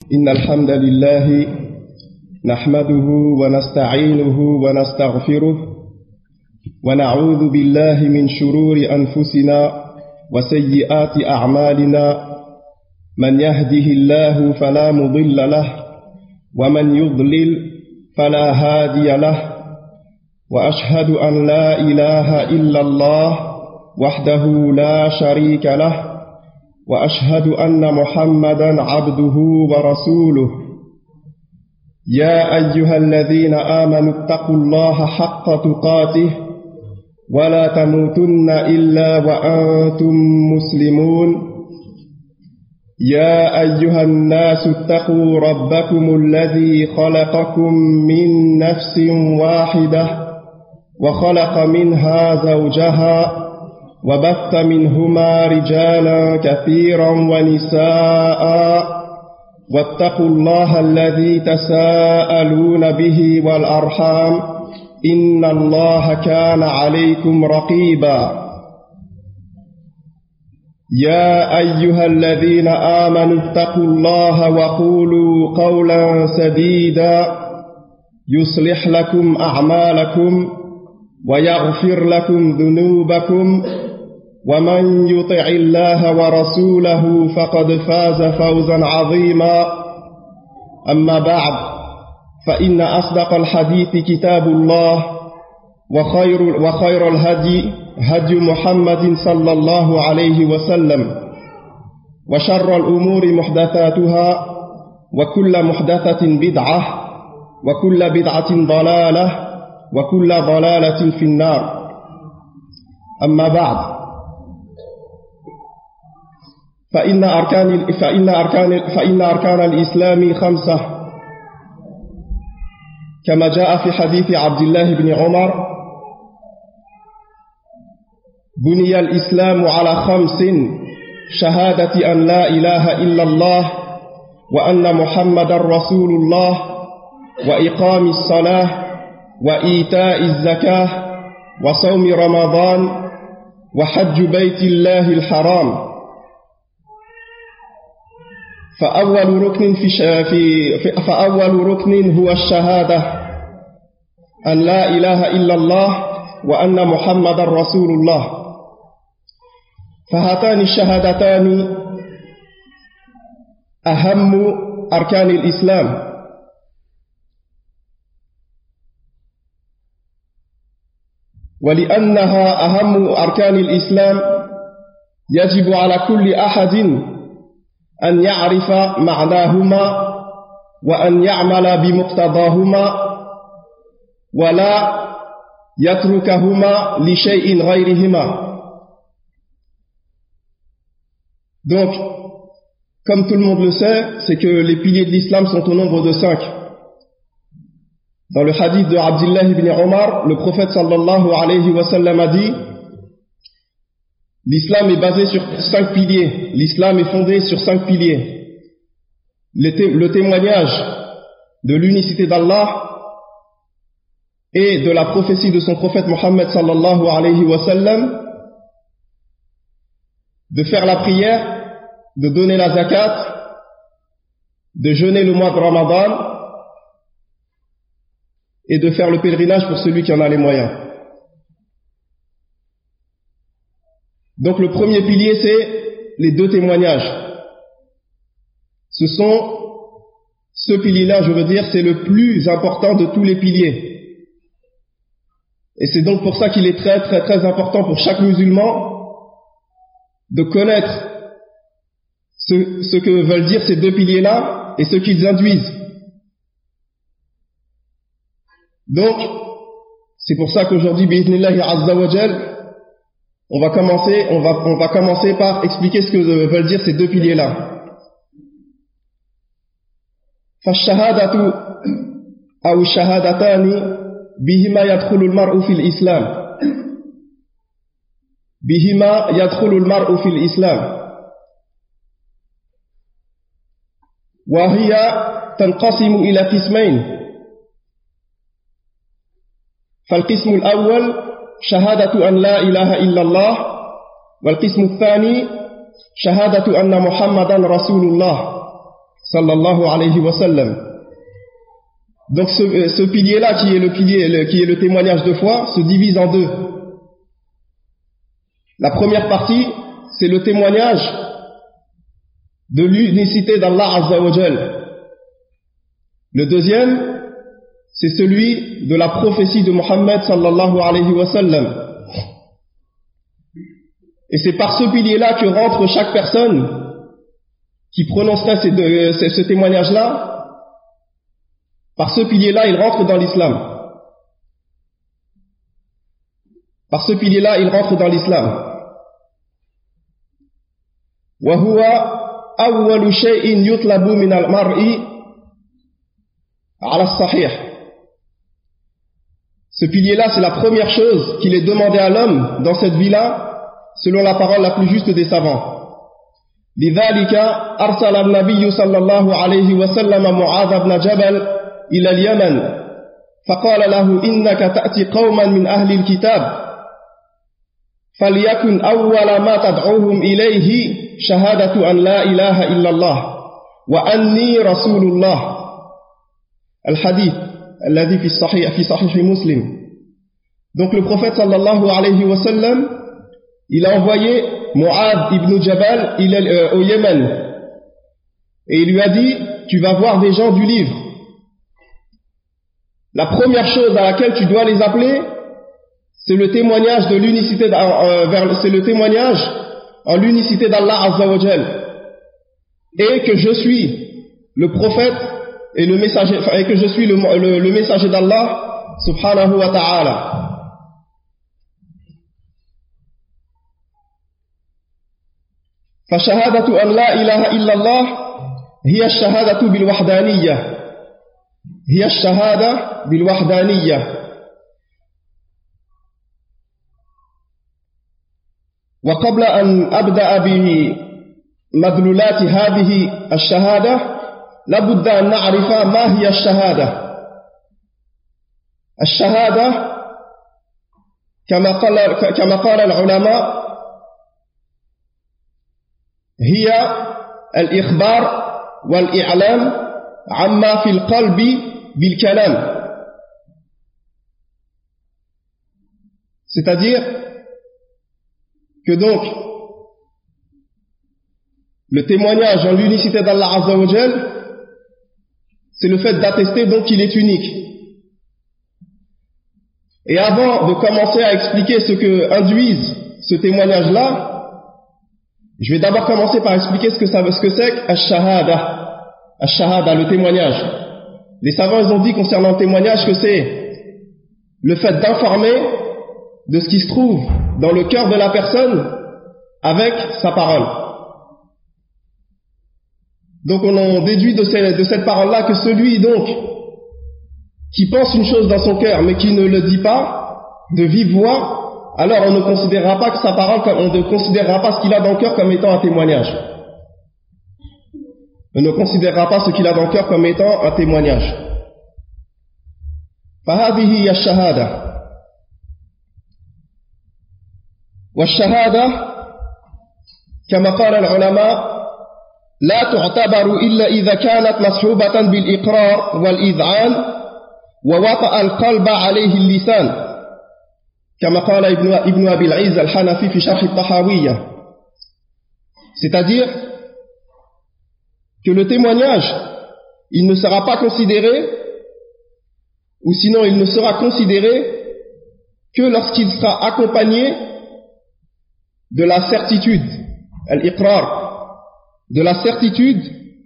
إن الحمد لله نحمده ونستعينه ونستغفره ونعوذ بالله من شرور أنفسنا وسيئات أعمالنا من يهده الله فلا مضل له ومن يضلل فلا هادي له وأشهد أن لا إله إلا الله وحده لا شريك له وأشهد أن محمدا عبده ورسوله يا أيها الذين آمنوا اتقوا الله حق تقاته ولا تموتن إلا وأنتم مسلمون يا أيها الناس اتقوا ربكم الذي خلقكم من نفس واحدة وخلق منها زوجها وبث منهما رجالا كثيرا ونساء واتقوا الله الذي تساءلون به والأرحام إن الله كان عليكم رقيبا يا أيها الذين آمنوا اتقوا الله وقولوا قولا سديدا يصلح لكم أعمالكم ويغفر لكم ذنوبكم ومن يطع الله ورسوله فقد فاز فوزا عظيما أما بعد فإن أصدق الحديث كتاب الله وخير الهدي هدي محمد صلى الله عليه وسلم وشر الأمور محدثاتها وكل محدثة بدعة وكل بدعة ضلالة وكل ضلالة في النار أما بعد فإن أركان الإسلام 5 كما جاء في حديث عبد الله بن عمر بني الإسلام على 5 شهادة أن لا إله إلا الله وأن محمد رسول الله وإقام الصلاة وإيتاء الزكاة وصوم رمضان وحج بيت الله الحرام فأول ركن هو الشهادة أن لا إله إلا الله وأن محمد رسول الله فهاتان الشهادتان أهم أركان الإسلام ولأنها أهم أركان الإسلام يجب على كل أحد أن يعرف معناهما وأن يعمل بمقتضاهما ولا يتركهما لشيء غيرهما. Donc, comme tout le monde le sait, c'est que les piliers de l'islam sont au nombre de 5. Dans le hadith de Abdullah ibn Omar, le prophète sallallahu alayhi wa sallam a dit: l'islam est basé sur 5 piliers. L'islam est fondé sur 5 piliers. Le témoignage de l'unicité d'Allah et de la prophétie de son prophète Mohammed sallallahu alayhi wa sallam, de faire la prière, de donner la zakat, de jeûner le mois de Ramadan et de faire le pèlerinage pour celui qui en a les moyens. Donc le premier pilier, c'est les 2 témoignages. Ce pilier-là, je veux dire, c'est le plus important de tous les piliers. Et c'est donc pour ça qu'il est très très très important pour chaque musulman de connaître ce que veulent dire ces 2 piliers-là et ce qu'ils induisent. Donc, c'est pour ça qu'aujourd'hui, bi'idhnillahi azza wa jal, on va commencer par expliquer ce que veulent dire ces 2 piliers-là. فالشهادة أو الشهادتان بهما يدخل المرء في الإسلام. بهما يدخل المرء في الإسلام. وهي تنقسم إلى قسمين. فالقسم الأول شهادة أن لا إله إلا الله والقسم الثاني شهادة أن محمدا رسول الله sallallahu alayhi wa sallam. Donc ce pilier-là, qui est le témoignage de foi, se divise en deux. La première partie, c'est le témoignage de l'unicité d'Allah Azza wa Jal. Le deuxième, c'est celui de la prophétie de Muhammad sallallahu alayhi wa sallam. Et c'est par ce pilier-là que rentre chaque personne qui prononcerait ce témoignage-là. Par ce pilier-là, il rentre dans l'islam. Par ce pilier-là, il rentre dans l'islam. وهو أول شيء يطلب من المرء على الصحيح. Ce pilier-là, c'est la première chose qu'il est demandé à l'homme dans cette vie-là, selon la parole la plus juste des savants. لذلك أرسل النبي صلى الله عليه وسلم معاذ بن جبل إلى اليمن فقال له إنك تأتي قوما من أهل الكتاب فليكن أول ما تدعوهم إليه شهادة أن لا إله إلا الله وأني رسول الله. الحديث الذي في صحيح مسلم. Donc le prophète sallallahu alayhi wa sallam, il a envoyé Mu'adh ibn Jabal au Yémen et il lui a dit, tu vas voir des gens du livre. La première chose à laquelle tu dois les appeler, c'est le témoignage de l'unicité, c'est le témoignage en l'unicité d'Allah Azza wa Jal, et que je suis le prophète et le messager, et que je suis le messager d'Allah subhanahu wa ta'ala. فشهادة أن لا إله إلا الله هي الشهادة بالوحدانية، هي الشهادة بالوحدانية. وقبل أن أبدأ بمدلولات هذه الشهادة لابد أن نعرف ما هي الشهادة. الشهادة كما قال العلماء هي الإخبار والإعلام عما في القلب بالكلام. C'est-à-dire que donc le témoignage en l'unicité d'Allah Azza wa Jal, c'est le fait d'attester donc qu'il est unique. Et avant de commencer à expliquer ce que induise ce témoignage-là, je vais d'abord commencer par expliquer ce que c'est Ash-Shahada. Ash-Shahada, le témoignage. Les savants ils ont dit concernant le témoignage que c'est le fait d'informer de ce qui se trouve dans le cœur de la personne avec sa parole. Donc on en déduit de cette parole-là que celui donc qui pense une chose dans son cœur mais qui ne le dit pas de vive voix, alors on ne considérera pas que sa parole, on ne considérera pas ce qu'il a dans le cœur comme étant un témoignage. On ne considérera pas ce qu'il a dans le cœur comme étant un témoignage. فهذه هي الشهادة. والشهادة كما قال العلماء لا تعتبر إلا إذا كانت مصحوبة بالإقرار والإذعان ووطأ القلب عليه اللسان كما قال ابن أبي العز الحنفي في شرح الطحاوية. C'est-à-dire que le témoignage, il ne sera pas considéré, ou sinon il ne sera considéré que lorsqu'il sera accompagné de la certitude, al-iqrar, de la certitude,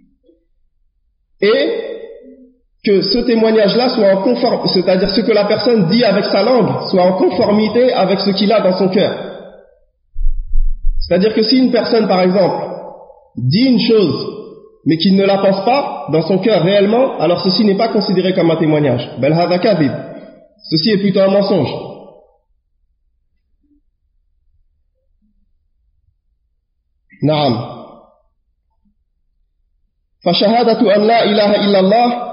et que ce témoignage-là soit en conformité, c'est-à-dire ce que la personne dit avec sa langue, soit en conformité avec ce qu'il a dans son cœur. C'est-à-dire que si une personne, par exemple, dit une chose, mais qu'il ne la pense pas dans son cœur réellement, alors ceci n'est pas considéré comme un témoignage. Bel hadha kadhib. Ceci est plutôt un mensonge. Naam. فشهادة أن لا إله إلا الله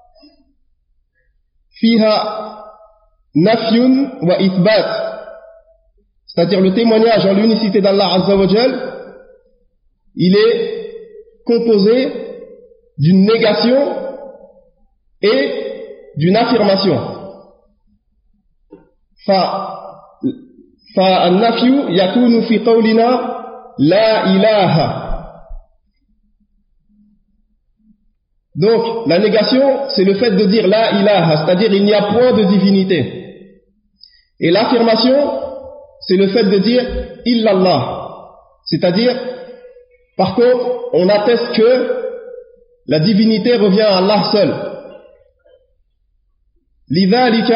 فيها نفي وإثبات. C'est-à-dire le témoignage en l'unicité d'Allah Azza wa Jal, il est composé d'une négation et d'une affirmation. فالنفي يكون في قولنا لا إله. Donc, la négation, c'est le fait de dire la ilaha, c'est-à-dire il n'y a point de divinité. Et l'affirmation, c'est le fait de dire illallah, c'est-à-dire, par contre, on atteste que la divinité revient à Allah seul. لذلك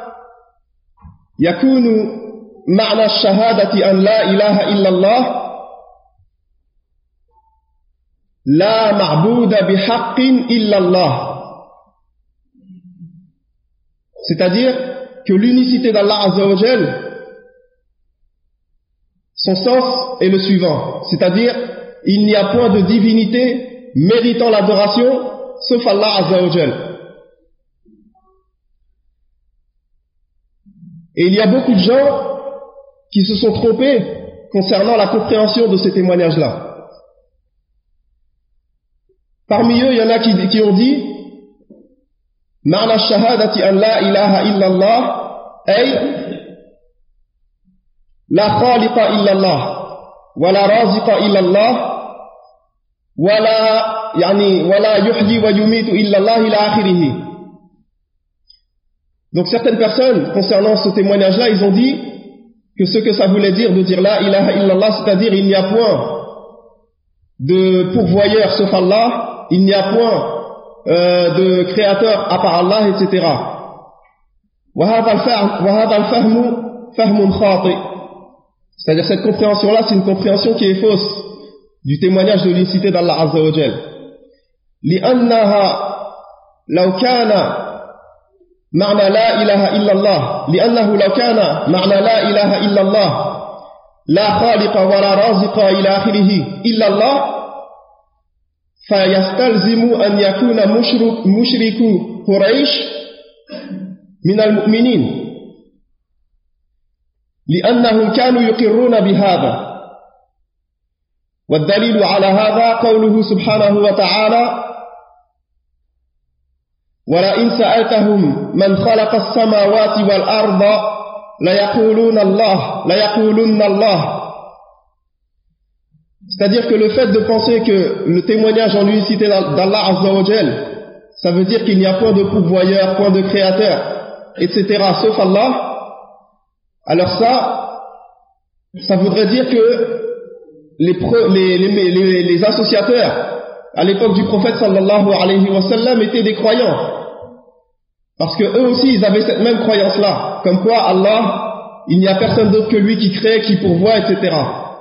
يكون معنى الشهادة أن لا إله إلا الله لا معبود بحق إلا الله. C'est-à-dire que l'unicité d'Allah Azza wa Jal, son sens est le suivant, c'est-à-dire il n'y a point de divinité méritant l'adoration sauf Allah Azza wa Jal. Et il y a beaucoup de gens qui se sont trompés concernant la compréhension de ces témoignages-là. Parmi eux, il y en a qui ont dit Ma'na shahadati an la ilaha illallah ay la khaliqa illallah wa la raziqa illallah wa la yuhyi wa yumitu illallah ila akhirih. Donc certaines personnes, concernant ce témoignage-là, ils ont dit que ce que ça voulait dire de dire la ilaha illallah, c'est-à-dire il n'y a point de pourvoyeur sauf Allah, il n'y a point de créateur à part Allah, etc. C'est-à-dire cette compréhension-là, c'est une compréhension qui est fausse du témoignage de l'unicité d'Allah Azza wa Jal. لأنه لو كان معنى لا إله إلا الله لا خالق ولا رازق إلى آخره إلا الله فيستلزم أن يكون مشرك قريش من المؤمنين لأنهم كانوا يقرون بهذا. والدليل على هذا قوله سبحانه وتعالى ولئن سألتهم من خلق السماوات والأرض ليقولن الله. C'est-à-dire que le fait de penser que le témoignage en l'unicité d'Allah Azza wa Jal, ça veut dire qu'il n'y a point de pourvoyeur, point de créateur, etc. sauf Allah, alors ça voudrait dire que les associateurs à l'époque du prophète sallallahu alayhi wa sallam étaient des croyants. Parce que eux aussi ils avaient cette même croyance-là, comme quoi Allah, il n'y a personne d'autre que lui qui crée, qui pourvoit, etc.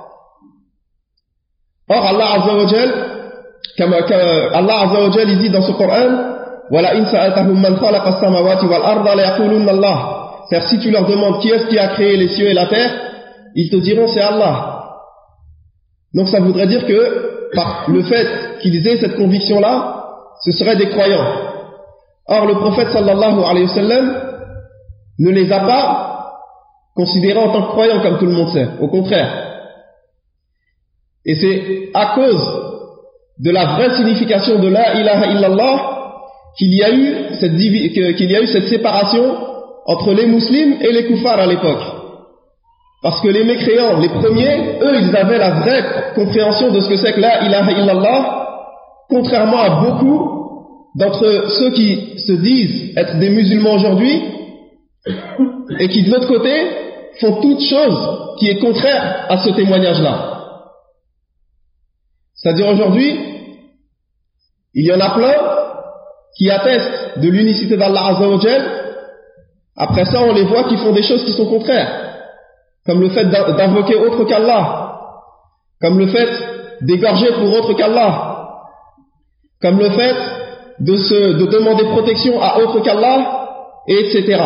Or Allah Azza wa Jal, Allah Azza wa Jal, il dit dans ce Coran, وَلَئِنْ سَأَلْتَهُمْ مَنْ خَلَقَ السَّمَاوَاتِ وَالْأَرْضَ لَيَقُولُنَّ اللَّهُ. C'est-à-dire si tu leur demandes qui est-ce qui a créé les cieux et la terre, ils te diront c'est Allah. Donc ça voudrait dire que par le fait qu'ils aient cette conviction-là, ce seraient des croyants. Or le prophète sallallahu alayhi wa sallam ne les a pas considérés en tant que croyants comme tout le monde sait, au contraire. Et c'est à cause de la vraie signification de la ilaha illallah qu'il y a eu cette séparation entre les musulmans et les kuffars à l'époque. Parce que les mécréants, les premiers, eux, ils avaient la vraie compréhension de ce que c'est que la ilaha illallah, contrairement à beaucoup d'entre ceux qui se disent être des musulmans aujourd'hui et qui de l'autre côté font toute chose qui est contraire à ce témoignage-là. C'est-à-dire aujourd'hui, il y en a plein qui attestent de l'unicité d'Allah Azza wa Jal. Après ça, on les voit qui font des choses qui sont contraires, comme le fait d'invoquer autre qu'Allah, comme le fait d'égorger pour autre qu'Allah, comme le fait de demander protection à autre qu'Allah, etc.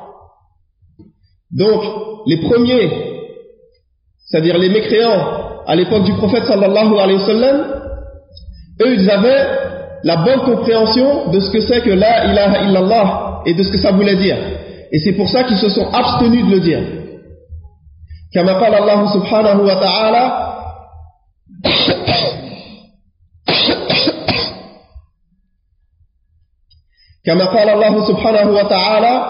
Donc, les premiers, c'est-à-dire les mécréants, à l'époque du prophète sallallahu alayhi wa sallam, eux, ils avaient la bonne compréhension de ce que c'est que la ilaha illallah et de ce que ça voulait dire. Et c'est pour ça qu'ils se sont abstenus de le dire. Kama qala Allah subhanahu wa ta'ala كما قال الله سبحانه وتعالى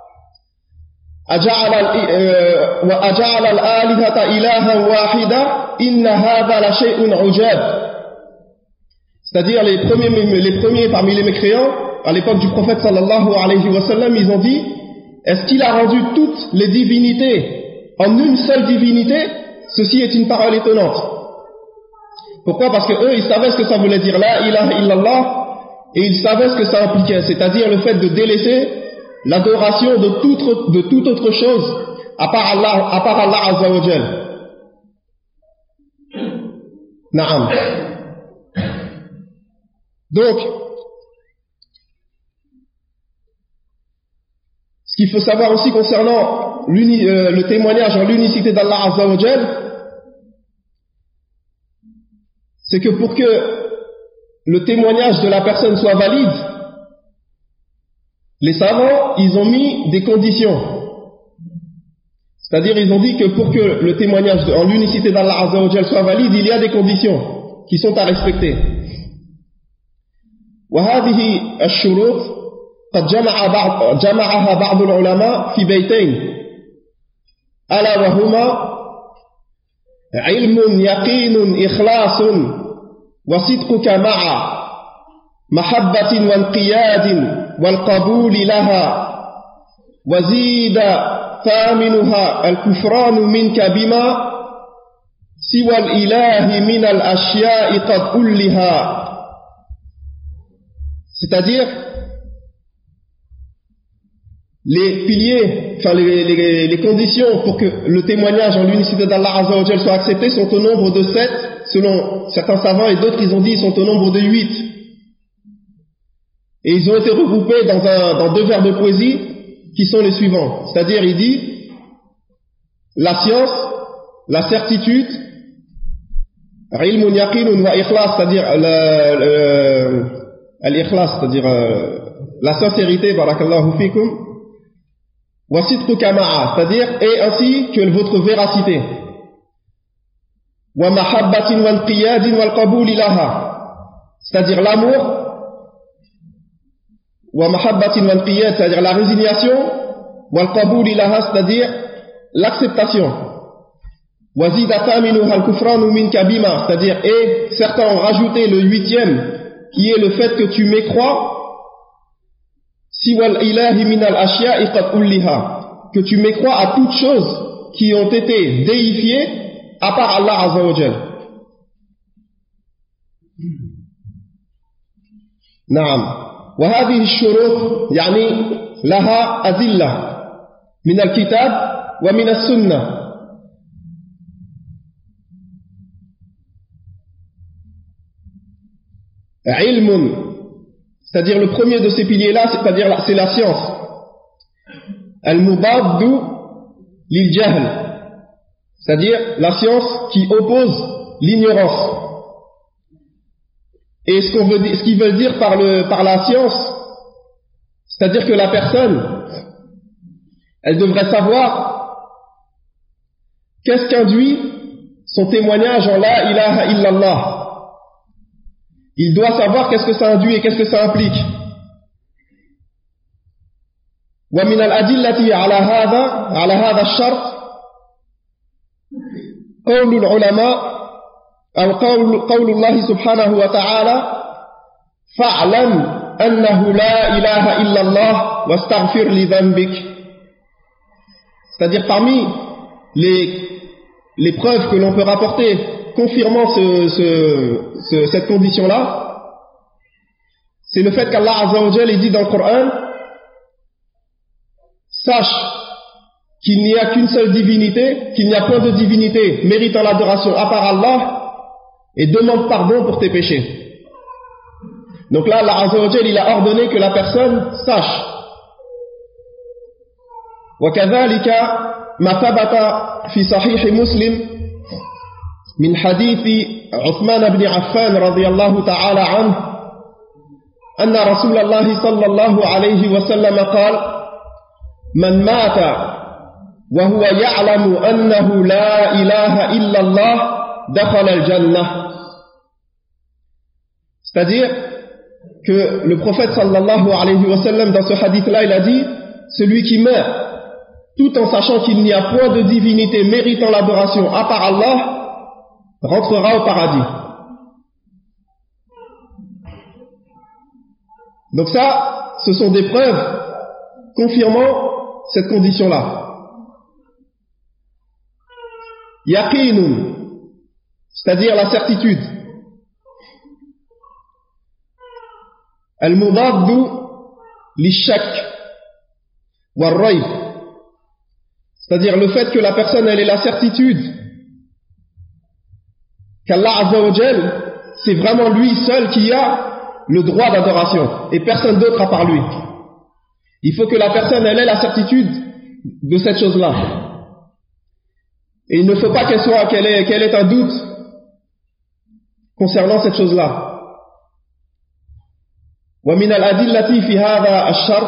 وأجعل الآلهة إلها واحدا إن هذا لشيء عجاب. C'est-à-dire les premiers parmi les mécréants à l'époque du prophète sallallahu alayhi wa sallam, ils ont dit: est-ce qu'il a rendu toutes les divinités en une seule divinité? Ceci est une parole étonnante. Pourquoi? Parce que eux, ils savaient ce que ça voulait dire la ilaha illallah, et ils savaient ce que ça impliquait, c'est-à-dire le fait de délaisser l'adoration de toute autre chose à part Allah Azza wa Jal. Naam. Donc, ce qu'il faut savoir aussi concernant le témoignage en l'unicité d'Allah Azza wa Jal, c'est que pour que le témoignage de la personne soit valide, les savants, ils ont mis des conditions. C'est-à-dire, ils ont dit que pour que le témoignage en l'unicité d'Allah Azza wa Jal soit valide, il y a des conditions qui sont à respecter. وهذه الشروط قد جمعها بعض العلماء في بيتين ألا وهما علم يقين إخلاص وصدقك مع محبة وانقياد والقبول لها وزيد ثامنها الكفران منك بما سوى الإله من الأشياء قد ألها. C'est-à-dire, les piliers, enfin les conditions pour que le témoignage en l'unicité d'Allah Azza wa Jal soit accepté sont au nombre de 7, selon certains savants, et d'autres ils ont dit ils sont au nombre de 8. Et ils ont été regroupés dans 2 vers de poésie qui sont les suivants. C'est-à-dire, il dit la science, la certitude, ilmun yaqinun wa ikhlas, c'est-à-dire al-ikhlas, c'est-à-dire la sincérité, barakallahu fikum, wa sidquka ma'a, c'est-à-dire et ainsi que votre véracité, wa mahabbatin wa inqiyadin wal qabul laha, c'est-à-dire l'amour, wa mahabbatin wa inqiyad, c'est-à-dire la résignation, wal qabul laha, c'est-à-dire l'acceptation, wa zida thaminuha al-kufranu minka bima, c'est-à-dire et certains ont rajouté le 8e qui est le fait que tu mécrois siwal ilahi min al-ashya'i qad ulliha, que tu mécrois à toutes choses qui ont été déifiées à part Allah Azza wa Jal. Naam. Wa hadhihi ash-shurut yani laha adilla min al-kitab wa min as-sunnah. Ilmun, c'est-à-dire le premier de ces piliers-là, c'est la science. Al-mubaddu lil-jahl, c'est-à-dire la science qui oppose l'ignorance. Et ce qu'ils veulent dire par la science, c'est-à-dire que la personne, elle devrait savoir qu'est-ce qu'induit son témoignage en la ilaha illallah. Il doit savoir qu'est-ce que ça induit et qu'est-ce que ça implique. ومن الأدلة على هذا الشرط قول العلماء أو قول الله سبحانه وتعالى فاعلم أنه لا إله إلا الله واستغفر لذنبك. C'est-à-dire parmi les preuves que l'on peut rapporter confirmant cette condition-là, c'est le fait qu'Allah Azza wa Jal dit dans le Coran: sache qu'il n'y a qu'une seule divinité, qu'il n'y a point de divinité méritant l'adoration à part Allah, et demande pardon pour tes péchés. Donc là, Allah Azza wa Jal, il a ordonné que la personne sache. وكذلك ما ثبت في صحيح مسلم من حديث عثمان بن عفان رضي الله تعالى عنه أن رسول الله صلى الله عليه وسلم قال: من مات وهو يعلم أنه لا إله إلا الله دخل الجنة. C'est-à-dire, que le prophète sallallahu alayhi wa sallam dans ce hadith-là, il a dit, celui qui meurt tout en sachant qu'il n'y a point de divinité méritant l'adoration à part Allah, rentrera au paradis. Donc ça, ce sont des preuves confirmant cette condition-là. Yaqinun, c'est-à-dire la certitude. Al-mudaddu li-shak wal-rayb, c'est-à-dire le fait que la personne elle ait la certitude qu'Allah Azza wa Jal, c'est vraiment lui seul qui a le droit d'adoration et personne d'autre à part lui. Il faut que la personne elle ait la certitude de cette chose-là. Et il ne faut pas qu'elle ait un doute concernant cette chose-là. ومن الأدلة في هذا الشرط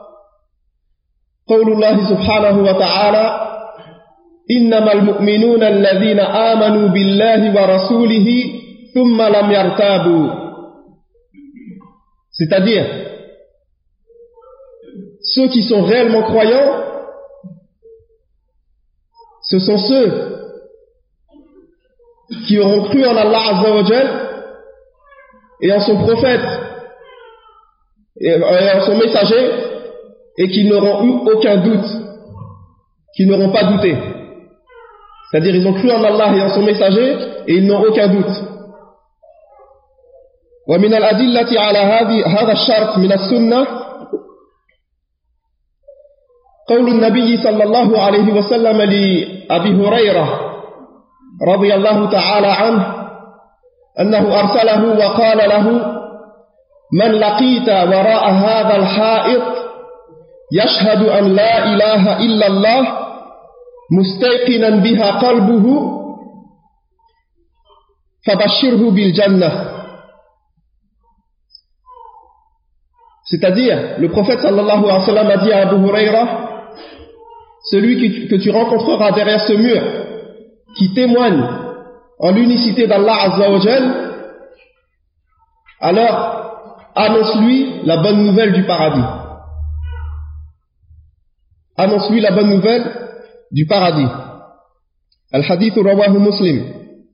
قول الله سبحانه وتعالى إنما المؤمنون الذين آمنوا بالله ورسوله ثم لم يرتابوا, c'est-à-dire ceux qui sont réellement croyants, ce sont ceux qui auront cru en Allah Azza wa Jal et en son prophète et en son messager, et qui n'auront eu aucun doute, qui n'auront pas douté. C'est-à-dire ils ont cru en Allah et en son messager et ils n'ont aucun doute. ومن الأدلة على هذا الشرط من السنة قول النبي صلى الله عليه وسلم لأبي هريرة رضي الله تعالى عنه أنه أرسله وقال له من لقيت وراء هذا الحائط يشهد أن لا إله إلا الله مستيقنا بها قلبه فبشره بالجنة. C'est-à-dire, le prophète sallallahu alayhi wa sallam a dit à Abu Huraira, celui que tu rencontreras derrière ce mur, qui témoigne en l'unicité d'Allah Azza wa Jal, alors annonce-lui la bonne nouvelle du paradis. Annonce-lui la bonne nouvelle du paradis. Al-Hadith rawahu Muslim.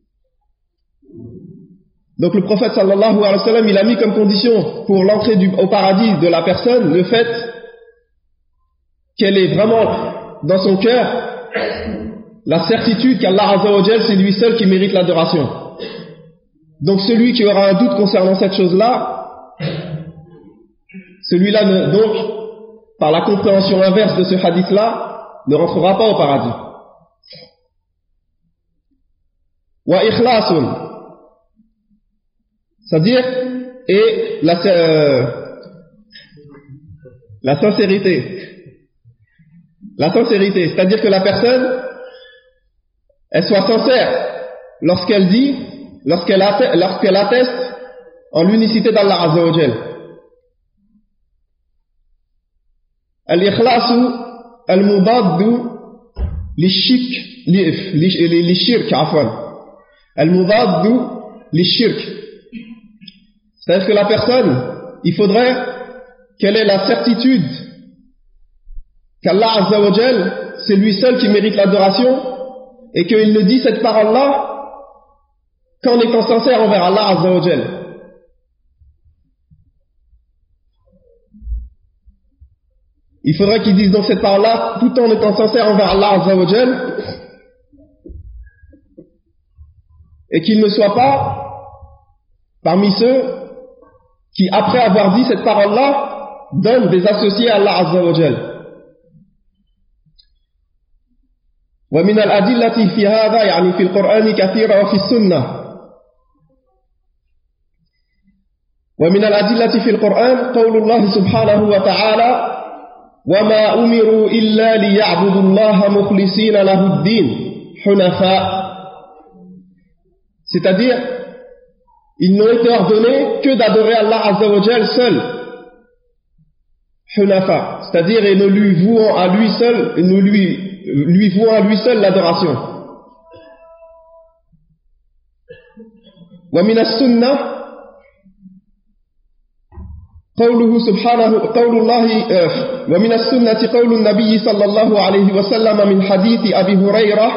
Donc le prophète sallallahu alayhi wa sallam, il a mis comme condition pour l'entrée au paradis de la personne le fait qu'elle ait vraiment dans son cœur la certitude qu'Allah Azza wa Jal, c'est lui seul qui mérite l'adoration. Donc celui qui aura un doute concernant cette chose-là, celui-là, donc, par la compréhension inverse de ce hadith-là, ne rentrera pas au paradis. Wa ikhlasun, c'est-à-dire, et la sincérité. La sincérité, c'est-à-dire que la personne, elle soit sincère lorsqu'elle dit, lorsqu'elle atteste en l'unicité d'Allah Azza wa Jal. Al-ikhlasu al-mudaddu li-shirk, afwan. Al-mudaddu li-shirk. C'est-à-dire que la personne, il faudrait qu'elle ait la certitude qu'Allah Azza wa Jal, c'est lui seul qui mérite l'adoration, et qu'il ne dit cette parole-là qu'en étant sincère envers Allah Azza wa Jal. Il faudrait qu'il dise donc cette parole-là tout en étant sincère envers Allah Azza wa Jal, et qu'il ne soit pas parmi ceux qui, après avoir dit cette parole-là, donnent des associés à Allah Azza wa Jal. ومن الأدلة في هذا يعني في القرآن كثيرة وفي السنة. ومن الأدلة في القرآن قول الله سبحانه وتعالى وما أمروا إلا ليعبدوا الله مخلصين له الدين حنفاء, c'est-à-dire ils n'ont été ordonnés que d'adorer Allah Azza wa Jal seul, hunafa, c'est-à-dire et ne lui vouant à lui seul, et ne lui vouant à lui seul l'adoration. Wa min as-sunnah قوله سبحانه قول الله ومن السنة قول النبي صلى الله عليه وسلم من حديث أبي هريرة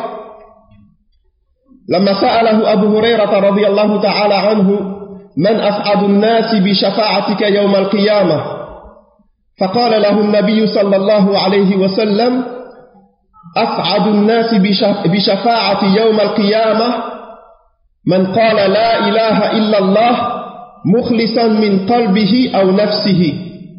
لما سأله أبو هريرة رضي الله تعالى عنه من أسعد الناس بشفاعتك يوم القيامة فقال له النبي صلى الله عليه وسلم أسعد الناس بشفاعة يوم القيامة من قال لا إله إلا الله مخلصا من قلبه أو نفسه.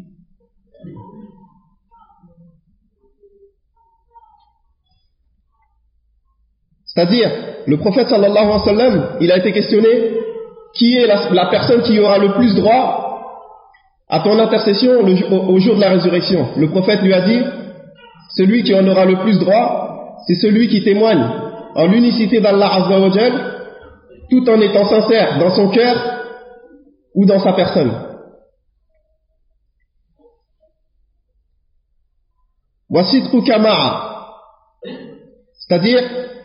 C'est-à-dire, le prophète sallallahu alayhi wa sallam, il a été questionné qui est la personne qui aura le plus droit à ton intercession au jour de la résurrection. Le prophète lui a dit, celui qui en aura le plus droit, c'est celui qui témoigne en l'unicité d'Allah Azza wa Jal, tout en étant sincère dans son cœur ou dans sa personne. Wasidqu kama'a, c'est-à-dire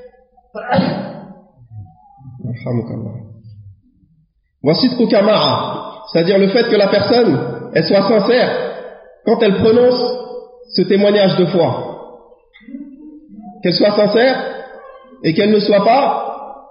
Wasidqu kama'a, c'est-à-dire le fait que la personne elle soit sincère quand elle prononce ce témoignage de foi, qu'elle soit sincère et qu'elle ne soit pas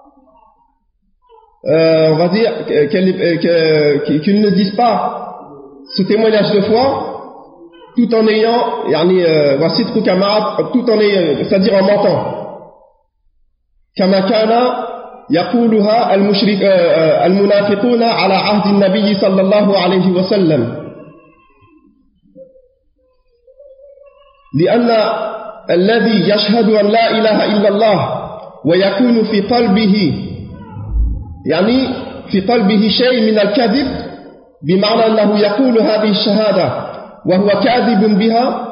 on va dire qu'ils ne disent pas ce témoignage de foi tout en ayant wasidqu kama'a, tout en ayant, c'est-à-dire en mentant. كما كان يقولها المنافقون على عهد النبي صلى الله عليه وسلم لأن الذي يشهد أن لا إله إلا الله ويكون في قلبه في قلبه شيء من الكذب بمعنى أنه يقول هذه الشهادة وهو كاذب بها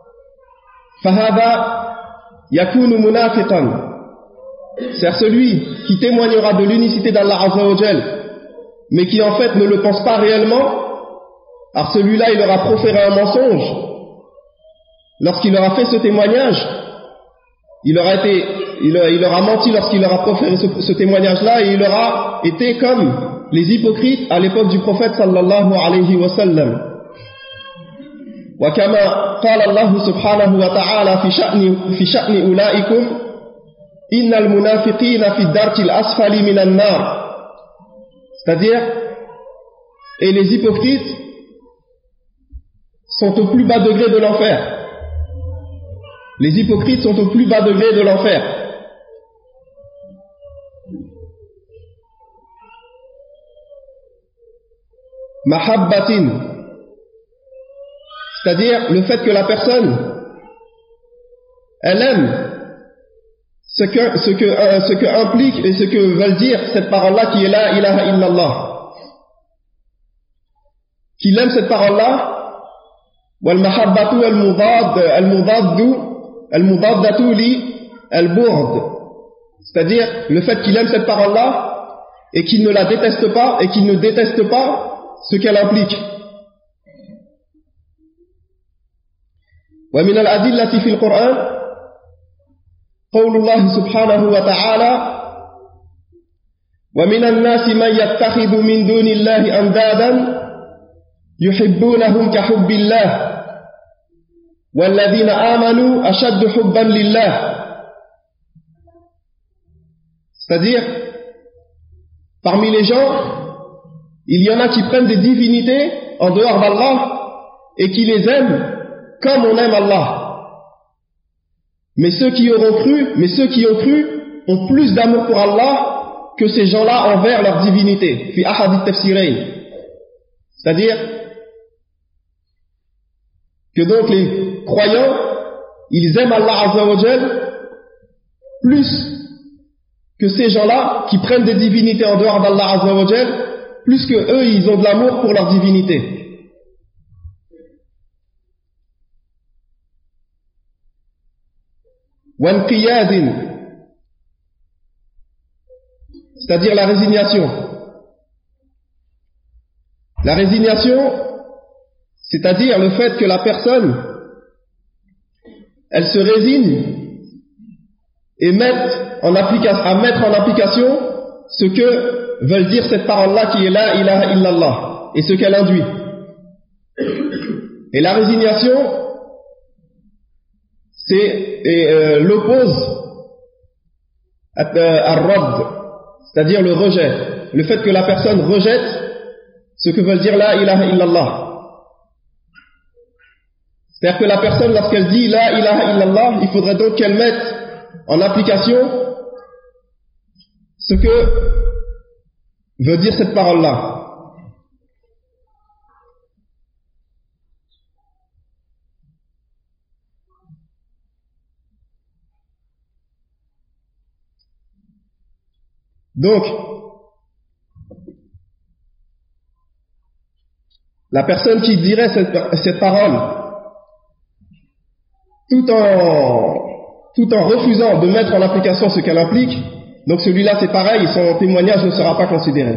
فهذا يكون منافقا. C'est celui qui témoignera de l'unicité d'Allah Azza wa Jal, mais qui en fait ne le pense pas réellement, alors celui-là il aura proféré un mensonge. Lorsqu'il aura fait ce témoignage, il aura menti lorsqu'il aura proféré ce témoignage-là, et il aura été comme les hypocrites à l'époque du prophète sallallahu alayhi wa sallam. وكما قال الله سبحانه وتعالى في شأن أولئكم إن المنافقين في الدرك الأسفل من النار. C'est-à-dire, et les hypocrites sont au plus bas degré de l'enfer. Les hypocrites sont au plus bas degré de l'enfer. Mahabbatin, c'est-à-dire le fait que la personne elle aime ce que implique et ce que veut dire cette parole-là qui est la ilaha illallah, qu'il aime cette parole-là, wal mahabbatu al-mudaddatu li al-bu'd, c'est-à-dire le fait qu'il aime cette parole-là et qu'il ne la déteste pas et qu'il ne déteste pas ce qu'elle implique. Wa min al-adillati fi al-Qur'an قول الله سبحانه وتعالى ومن الناس من يتخذ من دون الله أندادا يحبونهم كحب الله والذين آمنوا أشد حبا لله. C'est-à-dire, parmi les gens, il y en a qui prennent des divinités en dehors d'Allah et qui les aiment comme on aime Allah. Mais ceux qui ont cru ont plus d'amour pour Allah que ces gens-là envers leur divinité. Fi ahadith tafsirain. C'est-à-dire que donc les croyants, ils aiment Allah Azza wa Jal plus que ces gens-là qui prennent des divinités en dehors d'Allah Azza wa Jal, plus que eux, ils ont de l'amour pour leur divinité. Wanqiyadin, c'est-à-dire la résignation. La résignation, c'est-à-dire le fait que la personne, elle se résigne et mettre en application ce que veulent dire cette parole-là qui est la ilaha illallah et ce qu'elle induit. Et la résignation, c'est l'oppose ar-radd, c'est-à-dire le rejet, le fait que la personne rejette ce que veut dire la ilaha illallah. C'est-à-dire que la personne, lorsqu'elle dit la ilaha illallah, il faudrait donc qu'elle mette en application ce que veut dire cette parole-là. Donc, la personne qui dirait cette parole tout en refusant de mettre en application ce qu'elle implique, donc celui-là c'est pareil, son témoignage ne sera pas considéré.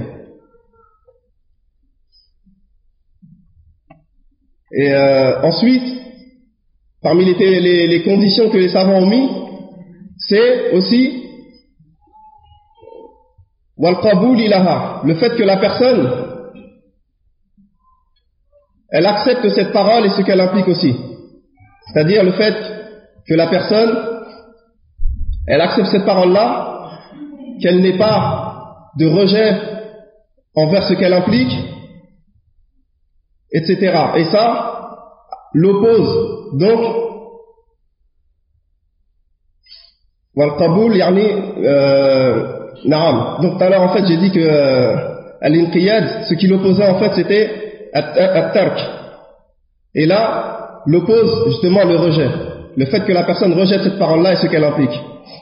Et ensuite, parmi les conditions que les savants ont mis, c'est aussi wal qabul ilaha, le fait que la personne elle accepte cette parole et ce qu'elle implique aussi. C'est-à-dire le fait que la personne elle accepte cette parole-là, qu'elle n'ait pas de rejet envers ce qu'elle implique, etc. Et ça l'oppose donc wal qabul yani naam. Donc tout à l'heure en fait j'ai dit que al-inqiyad, ce qui l'opposait en fait c'était at-tark, et là l'oppose justement le rejet, le fait que la personne rejette cette parole-là et ce qu'elle implique.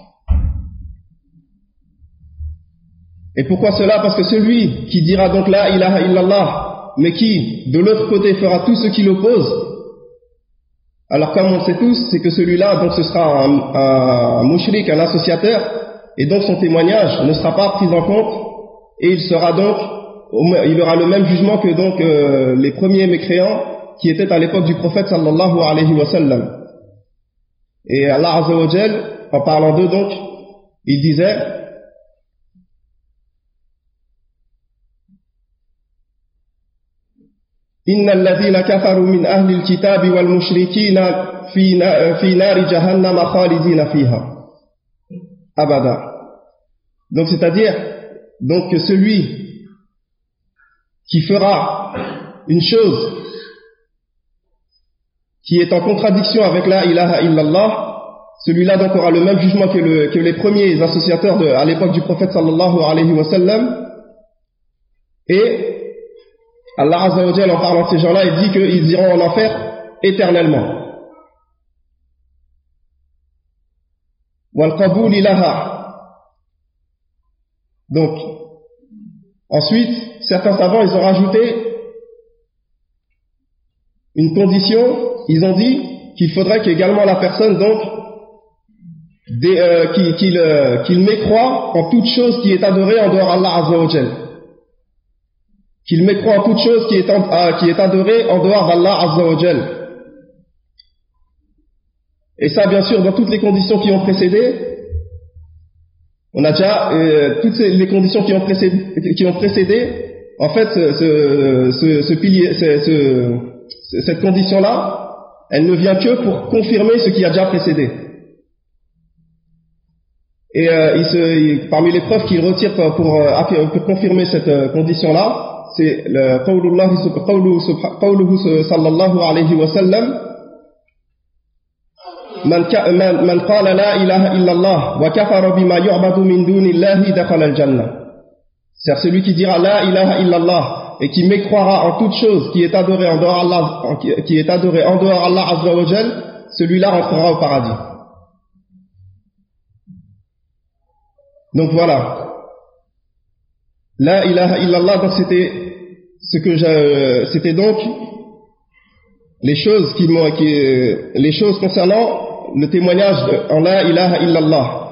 Et pourquoi cela? Parce que celui qui dira donc la ilaha illallah, mais qui de l'autre côté fera tout ce qui l'oppose, alors comme on le sait tous, c'est que celui-là donc ce sera un mushrik, un associateur, et donc son témoignage ne sera pas pris en compte, et il sera donc, il aura le même jugement que donc les premiers mécréants qui étaient à l'époque du prophète sallallahu alayhi wa sallam. Et Allah Azza wa Jal, en parlant d'eux donc, il disait Inna alladhina kafaru min ahli al-kitabi wal mushrikina fi nari jahannama khalidina fiha abada. Donc c'est-à-dire donc que celui qui fera une chose qui est en contradiction avec la ilaha illallah, celui-là donc aura le même jugement que les premiers associateurs à l'époque du prophète sallallahu alayhi wa sallam. Et Allah Azza wa Jalla, en parlant de ces gens-là, il dit qu'ils iront en enfer éternellement. Wal qabul ilaha. Donc, ensuite, certains savants, ils ont rajouté une condition. Ils ont dit qu'il faudrait qu'également la personne, donc, qu'il mécroit en toute chose qui est adorée en dehors d'Allah Azza wa Jalla. Qu'il mécroit en toute chose qui est adorée en dehors d'Allah Azza wa Jal. Et ça, bien sûr, dans toutes les conditions qui ont précédé, on a déjà toutes les conditions qui ont précédé, en fait, ce pilier, cette condition-là, elle ne vient que pour confirmer ce qui a déjà précédé. Et parmi les preuves qu'il retire pour confirmer cette condition-là, c'est le qawluhu sallallahu alayhi wa sallam man qala la ilaha illallah wa kafara bima yu'badu min dunillahi dakhala al-jannah. C'est celui qui dira la ilaha illallah et qui mécroira en toute chose qui est adorée en dehors Allah, qui est adorée en dehors Allah azza wa jal, celui-là rentrera au paradis. Donc voilà. La ilaha illallah, donc c'était donc les choses les choses concernant le témoignage en la ilaha illallah.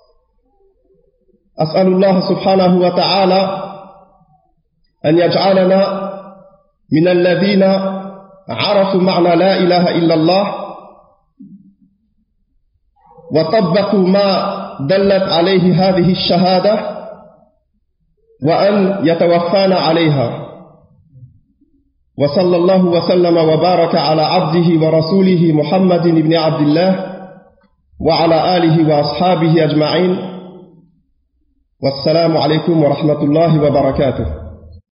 As'alullah subhanahu wa ta'ala an yaj'alana min alladhina arafu ma'na la ilaha illallah wa tabbaqu ma dallat alayhi hadhihi ash-shahada وأن يتوفانا عليها وصلى الله وسلم وبارك على عبده ورسوله محمد بن عبد الله وعلى آله وأصحابه أجمعين. والسلام عليكم ورحمة الله وبركاته.